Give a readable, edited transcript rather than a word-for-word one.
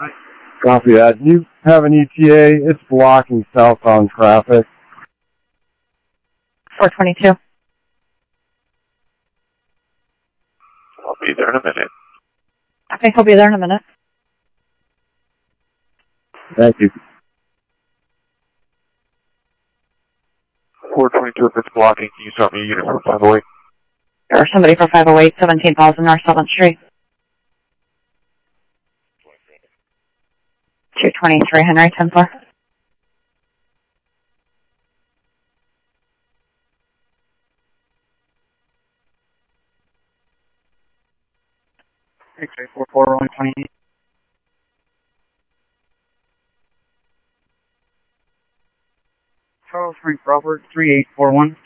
Copy that. Do you have an ETA? It's blocking southbound traffic. 422. I'll be there in a minute. Okay, he'll be there in a minute. Thank you. 422, if it's blocking, can you start me a unit for 508? Or somebody for 508, 17,000 North 7th Street. 223 Henry, 10-4. X-ray 44, rolling 28. Charles Frank Crawford, 3841.